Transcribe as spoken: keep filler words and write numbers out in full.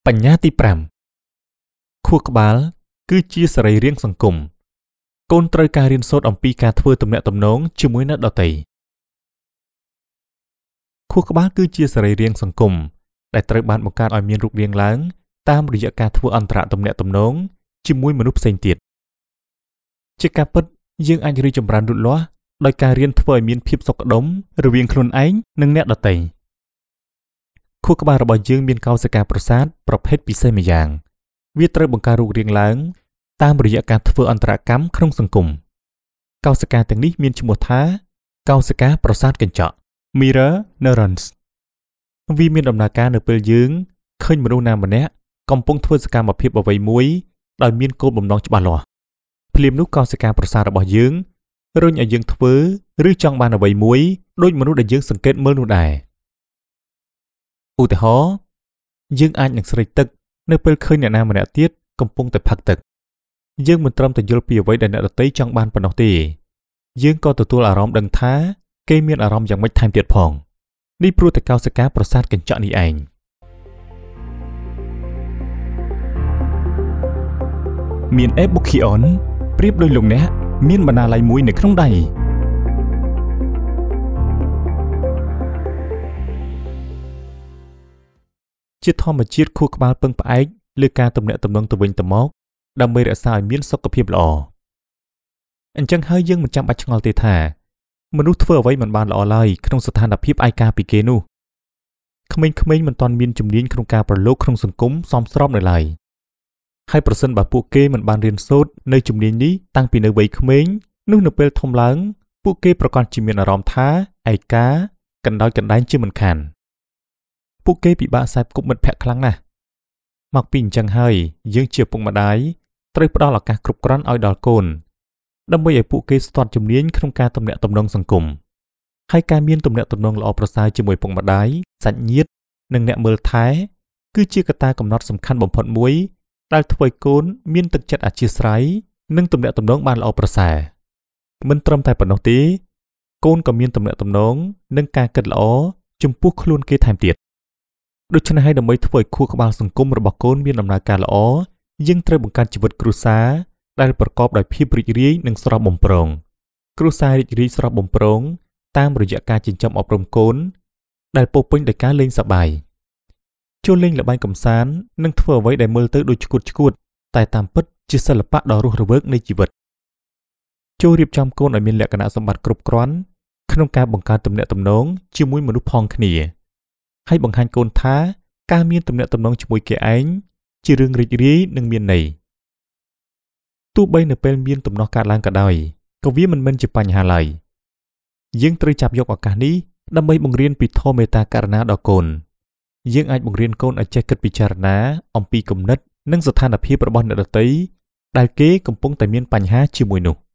បញ្ញត្តិប្រាំខួរក្បាលគឺជាសរីរាង្គសង្គមកូនត្រូវការរៀនសូត្រអំពីការធ្វើទំនាក់ទំនងជាមួយអ្នកដទៃខួរក្បាលគឺជាសរីរាង្គសង្គមដែលត្រូវបានបង្កើតឲ្យមានរូបរាងឡើងតាមរយៈការធ្វើអន្តរទំនាក់ទំនងជាមួយមនុស្សផ្សេងទៀតជាការពិតយើងអាចរីកចម្រើនលូតលាស់ដោយការរៀនធ្វើឲ្យមានភាពសុខដុមរវាងខ្លួនឯងនិងអ្នកដទៃខួរក្បាលរបស់យើងមានកោសិកាប្រសាទប្រភេទពិសេសម្យ៉ាងវាត្រូវបង្កើតរូបរាងឡើងតាមរយៈការធ្វើអន្តរកម្មក្នុងសង្គមកោសិកាទាំងនេះមានឈ្មោះថាកោសិកាប្រសាទកញ្ចក់ Mirror Neurons វាមានដំណើរការនៅពេលយើងឃើញមនុស្សណាម្នាក់កំពុងធ្វើសកម្មភាពអ្វីមួយដោយមានគោលបំណងច្បាស់លាស់ភ្លាមនោះកោសិកាប្រសាទរបស់យើងរុញឲ្យយើងធ្វើឬចង់បានអ្វីមួយដូចមនុស្សដែលយើងសង្កេតមើលនោះដែរឧទាហរណ៍យើងអាចនឹងស្រេកទឹកនៅពេលឃើញអ្នកណាម្នាក់ទៀតកំពុងតែផឹកទឹកយើងមិនត្រឹមតែយល់ពីអ្វីដែលអ្នកដទៃចង់បានប៉ុណ្ណោះទេយើងក៏ទទួលអារម្មណ៍ដឹងថាគេមានអារម្មណ៍យ៉ាងម៉េចថែមទៀតផងនេះព្រោះតែកោសិកាប្រសាទកញ្ចក់នេះឯងមាន Ebukion ប្រៀបដូចលោកអ្នកមានបណ្ណាល័យមួយនៅក្នុងដៃជាធម្មជាតិខួរក្បាលពឹងផ្អែកលើការទំនាក់ទំនងទៅវិញទៅមកដើម្បីរក្សាឲ្យមានសុខភាពល្អអញ្ចឹងហើយយើងមិនចាំបាច់ឆ្ងល់ទេថាមនុស្សធ្វើអ្វីមិនបានល្អឡើយក្នុងស្ថានភាពឯកាពីគេនោះក្មេងៗមិនទាន់មានជំនាញក្នុងការប្រឡូកក្នុងសង្គមសមស្របនៅឡើយហើយប្រសិនបើពួកគេមិនបានរៀនសូត្រនៅជំនាញនេះតាំងពីនៅវ័យក្មេងនោះនៅពេលធំឡើងពួកគេប្រកាសជាមានអារម្មណ៍ថាឯកាកណ្ដោយកណ្ដែងជាមិនខានពួកគេពិបាកខ្សែផ្គប់មិត្តភក្តិខ្លាំងណាស់មកពីអញ្ចឹងហើយយើងជាពុកម្ដាយត្រូវផ្ដល់ឱកាសគ្រប់គ្រាន់ឲ្យដល់កូនដើម្បីឲ្យពួកគេស្ទាត់ជំនាញក្នុងការទំនាក់ទំនងសង្គមហើយការមានទំនាក់ទំនងល្អប្រសើរជាមួយពុកម្ដាយសាច់ញាតិនិងអ្នកមើលថែគឺជាកត្តាកំណត់សំខាន់បំផុតមួយដែលធ្វើឲ្យកូនមានទឹកចិត្តអធ្យាស្រ័យនិងទំនាក់ទំនងបានល្អប្រសើរមិនត្រឹមតែប៉ុណ្ណោះទេកូនក៏មានទំនាក់ទំនងនិងការគិតល្អចំពោះខ្លួនគេថែមទៀតដូច្នេះហើយដើម្បីធ្វើឲ្យខួរក្បាលសង្គមរបស់កូនមានដំណើរការល្អយើងត្រូវបង្កើតជីវិតគ្រួសារដែលប្រកបដោយភាពរីករាយនិងស្រស់បំព្រងគ្រួសាររីករាយស្រស់បំព្រងតាមរយៈការចិញ្ចឹមអប់រំកូនដែលពោរពេញដោយការលេងសប្បាយចូលលេងល្បែងកម្សាន្តនិងធ្វើអ្វីដែលមើលទៅដូចឆ្កួតឆ្កួតតែតាមពិតជាសិល្បៈដ៏រស់រវើកនៃជីវិតចូលរៀបចំកូនឲ្យមានលក្ខណៈសម្បត្តិគ្រប់គ្រាន់ក្នុងការបង្កើតទំនាក់ទំនងជាមួយមនុស្សផងគ្នាហើយបង្ហាញកូនថាការមានទំនាក់ទំនងជាមួយគេឯងជារឿងរីករាយនិងមានន័យទោះបីនៅពេលមានទំនាស់កើតឡើងក៏ដោយក៏វាមិនមែនជាបញ្ហាឡើយយើងត្រូវចាប់យកឱកាសនេះដើម្បីបង្រៀនពីធម៌មេត្តាករុណាដល់កូនយើងអាចបង្រៀនកូនឲ្យចេះគិតពិចារណាអំពីគំនិតនិងស្ថានភាពរបស់អ្នកដទៃដែលគេកំពុងតែមានបញ្ហាជាមួយនោះ